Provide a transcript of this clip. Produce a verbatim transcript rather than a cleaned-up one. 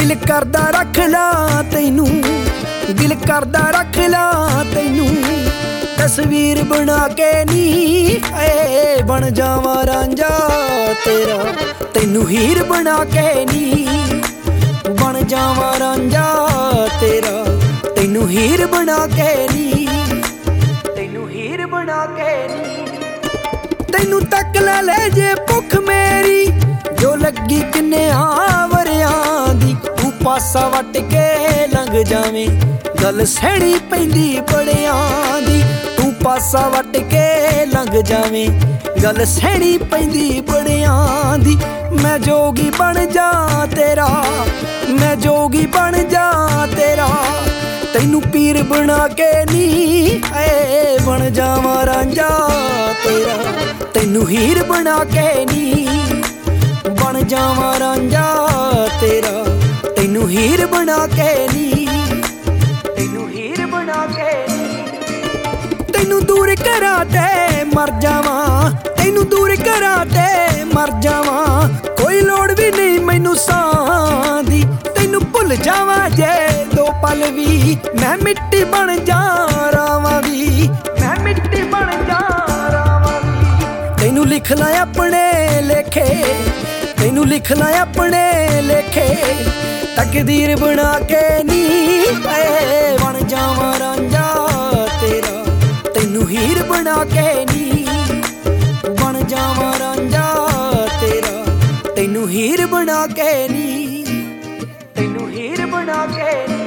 दिल करदा रख ला तैनू, दिल करदा रख ला तैनू तस्वीर बना के नी ए बन जावा रांझा तेरा। तैनू हीर बना के नी बन जावा रांझा तेरा। तैनू हीर बना के नी, तैनू हीर बना के नी। तैनू तक ला ले जे भुख मेरी जो लगी किन्ने आवरियां दी। तू पासा वट के लंघ जावे गल सैनी पैंदी बड़ियां दी। तू पासा वट के लंघ जावे गल सैनी पैंदी बड़ियां दी। मैं जोगी बन जा तेरा, मैं जोगी बन जा तेरा। तैनू पीर बना के नी ए बन जावा रांझा तेरा। तैनू हीर बना के नी बन जावा रांझा तेरा। तैनू हीर बना के नी, तैनू हीर बना के नी। तैनू दूर करा ते मर जावा, तैनू दूर करा ते मर जावा। कोई लोड़ भी नहीं मैनू सां दी। तैनू भुल जावा जे दो पल भी मैं मिट्टी बन जा रावां दी। मैं मिट्टी बन जा रावां दी। तैनू लिख ला अपने लेखे, तैनू लिख ला अपने लेखे। तकदीर बना के नी ए बन जावा रांझा तेरा। तैनू हीर बना के नी बन जावा रांझा तेरा। तैनू हीर बना के नी, तैनू हीर बना के नी।